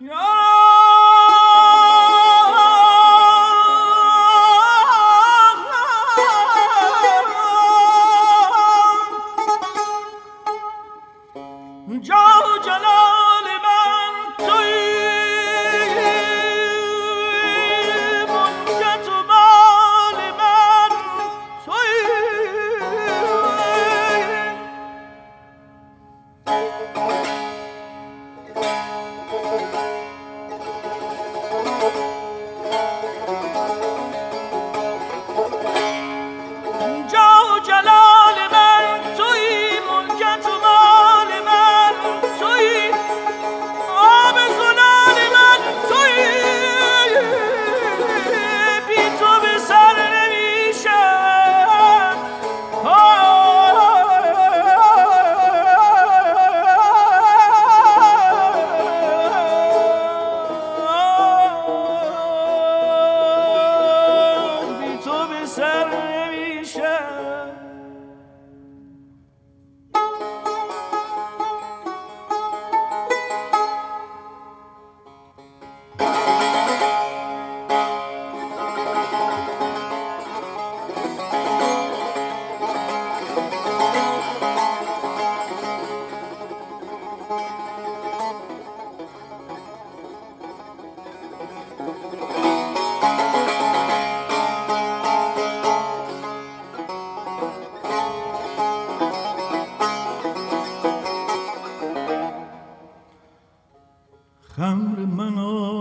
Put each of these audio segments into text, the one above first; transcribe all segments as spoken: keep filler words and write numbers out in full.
خمر من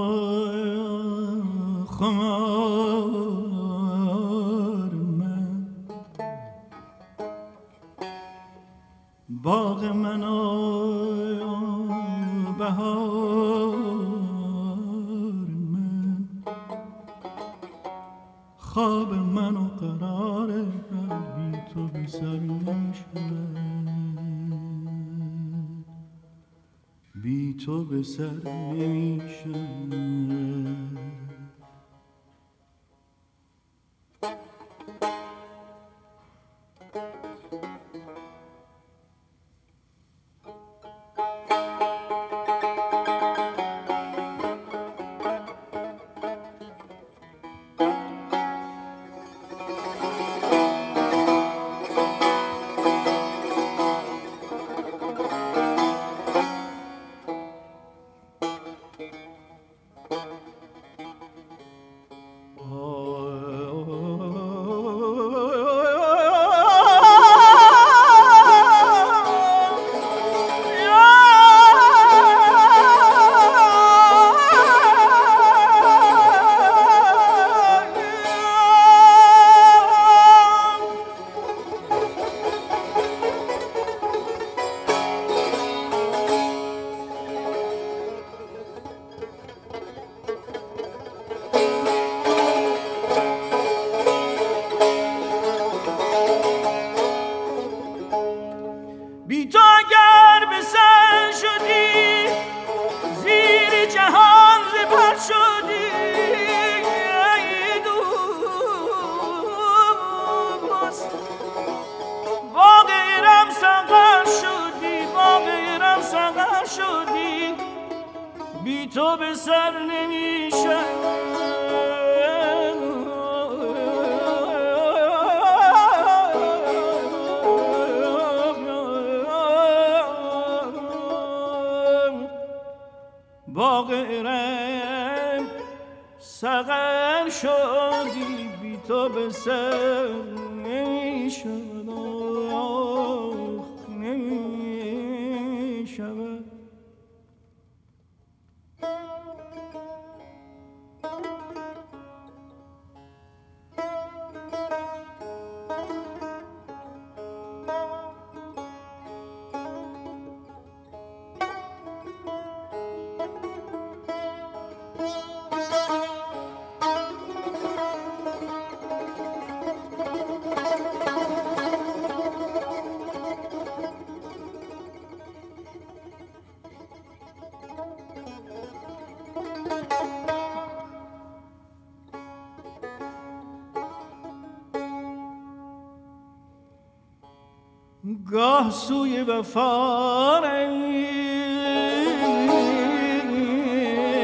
خمار من باغ من بهار من خواب من و قرار بی تو به سر نشد بی تو به سر نمیشد بی تو به سر نمیشه باغ ارم سقر شدی بی تو به سر نمیشه گاه سوی وفا روی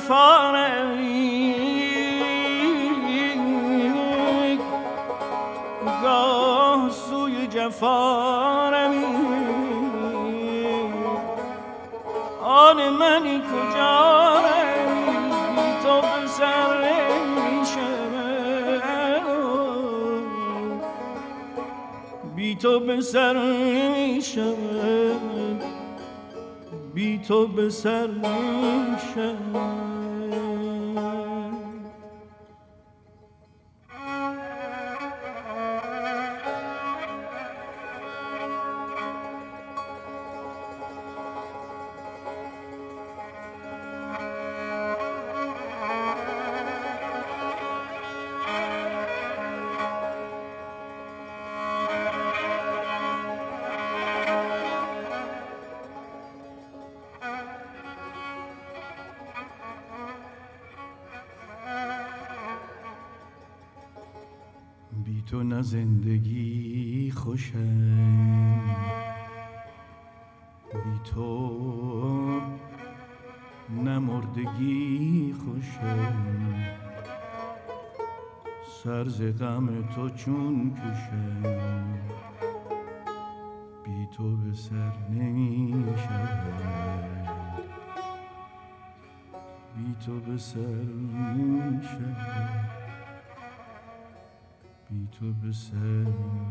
جفارمی گاه سوی جفارمی آن منی کجا روی بی تو به سر نمیشود بی تو به سر نمیشود بی تو به سر نمیشود بی تو نه زندگی خوشم بی تو نه مردگی خوشم سر ز غم تو چون کشم بی تو به سر نمی شود بی تو به سر نمی شود بی تو به سر